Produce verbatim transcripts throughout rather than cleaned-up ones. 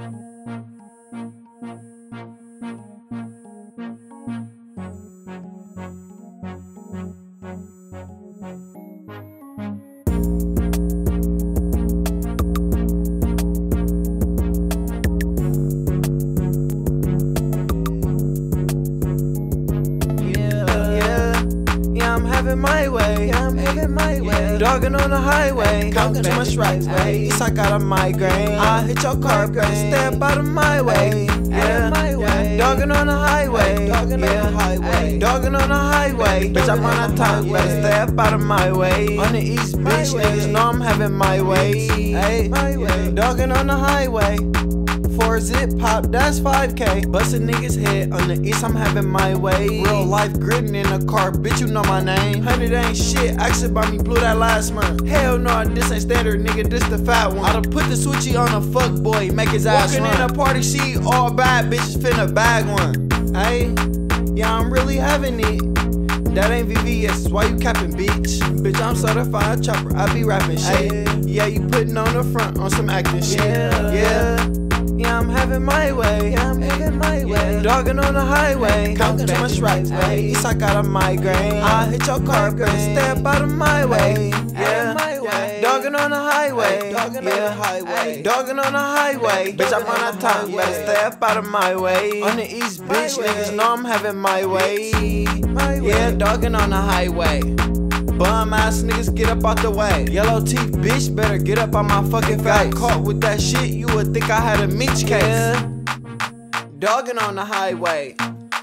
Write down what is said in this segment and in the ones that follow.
My way, yeah, I'm having my way. Dogging on the highway, come too much right way. East, I got a migraine. I hit your car, better step out of my way. Yeah, yeah. Dogging on the highway, dogging yeah. on the highway, dogging on the highway. Bitch, I'm on a time, better step out of my way. On the east, bitch, niggas know I'm having my way. Hey, dogging on the highway. Four zip pop, that's five K. Bustin' niggas head on the east, I'm having my way. Real life grittin' in the car, bitch, you know my name. Hundred ain't shit, actually about me blew that last month. Hell no, this ain't standard, nigga, this the fat one. I done put the switchy on a fuck boy, make his ass run. Walking in a party, see all bad bitches finna bag one. Hey, yeah, I'm really having it. That ain't V V S, why you capping, bitch? Bitch, I'm certified chopper, I be rapping shit. Yeah, you putting on the front on some acting shit. Yeah. Yeah, I'm having my way, yeah, I'm having my way. Dogging on the highway, come too much right way. East, I got a migraine. I hit your car, better step out of my way. Yeah, dogging on the highway, yeah, dogging on the highway. Bitch, I'm on a time, better step out of my way. On the east, bitch, niggas know I'm having my way. Yeah, dogging on the highway. Bum ass niggas, get up out the way. Yellow teeth, bitch, better get up on my fucking face. Got caught with that shit, you would think I had a meat case. Yeah. Dogging on the highway.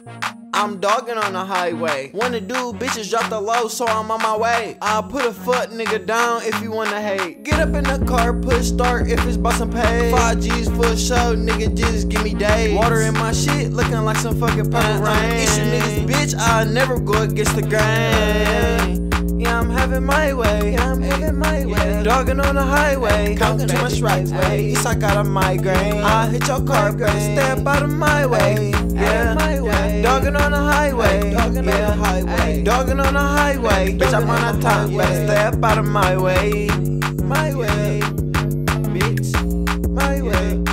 I'm dogging on the highway. Wanna do, bitches drop the low, so I'm on my way. I'll put a foot nigga down if you wanna hate. Get up in the car, push start if it's about some pay. Five G's for show, nigga, just give me days. Water in my shit, looking like some fucking purple rain. Issue niggas, bitch, I never go against the grain. Yeah, I'm having my way, yeah, I'm having my way. Dogging on the highway, come too much right way. East, I got a migraine. I hit your car, better step out of my way. Yeah, dogging on the highway, yeah, dogging on the highway. Bitch, I'm on a time, better step out of my way. My way, bitch, my way.